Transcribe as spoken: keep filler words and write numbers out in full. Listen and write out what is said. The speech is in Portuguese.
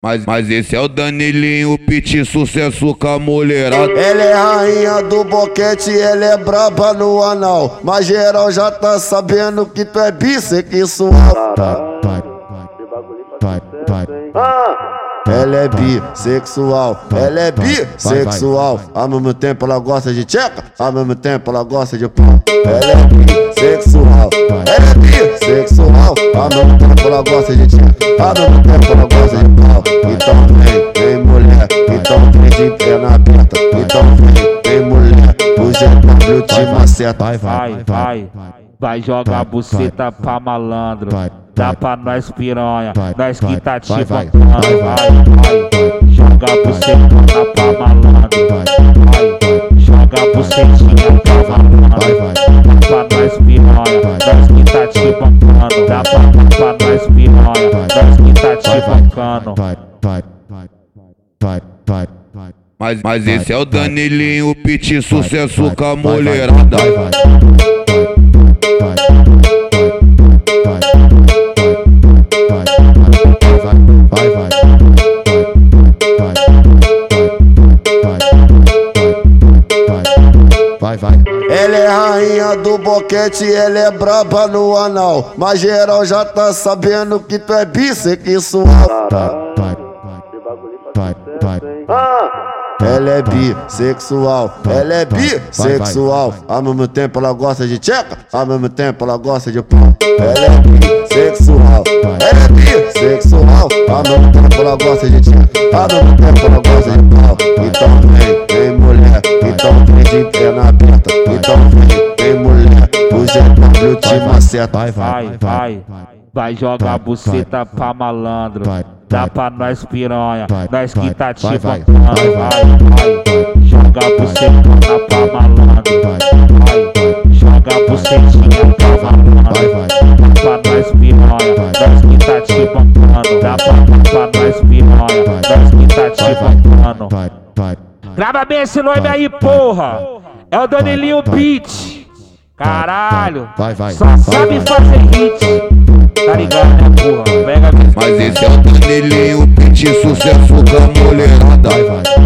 Mas, mas esse é o Danilinho, Pit, sucesso com a mulherada. Ela é rainha do boquete, ela é braba no anal. Mas geral já tá sabendo que tu é bissexual. Vai, vai, vai, vai. Ela é bissexual, ela é bissexual. Ao mesmo tempo ela gosta de tcheca, ao mesmo tempo ela gosta de pau. Ela é bissexual, ela é bissexual. Ao mesmo tempo ela gosta de tcheca, ao mesmo tempo ela gosta de pau. Então vem, vem mulher, então vem de perna aberta. Então vem, vem mulher, o G W te maceta. Vai, vai, vai, vai jogar buceta pra malandro. Dá pra nós piranha, nós que tá te bancando. Vai, vai, joga bucetona pra malandro. Vai, joga bucetinha pra malandro. Dá pra nós piranha, nós que tá te bancando. Dá pra, pra nós piranha, nós que tá te bancando. Vai, vai, vai, vai, vai. Mas, mas esse é o Danilinho, Pit, sucesso com a mulherada. Vai, vai, vai, vai. Ela é rainha do boquete, ela é braba no anal. Mas geral já tá sabendo que tu é bissexual. Vai, vai, vai, vai. Ela é bissexual, ela é bissexual. Ao mesmo tempo ela gosta de tcheca, ao mesmo tempo ela gosta de pau. Ela é bissexual, ela é bissexual. Ao mesmo tempo ela gosta de tcheca, ao mesmo tempo ela gosta de pau. Então vem, vem mulher, então vem de perna aberta. Então vem, vem mulher, o G W te maceta. Vai, vai, vai, vai jogar buceta pra malandro. Dá pra nós piranha, nós que tá te bancando. Vai, vai, joga bucetona pra malandro. Vai, joga bucetinha pra malandro. Dá pra nós piranha, nós que tá te bancando. Dá pra, pra nós piranha, nós que tá te bancando. Grava bem esse nome aí, porra! É o Danilinho Beat. Caralho, só sabe fazer hit. Tá ligado, né, porra? Pega mesmo. Mas esse é o Danilinho, Pit, sucesso com a mulherada.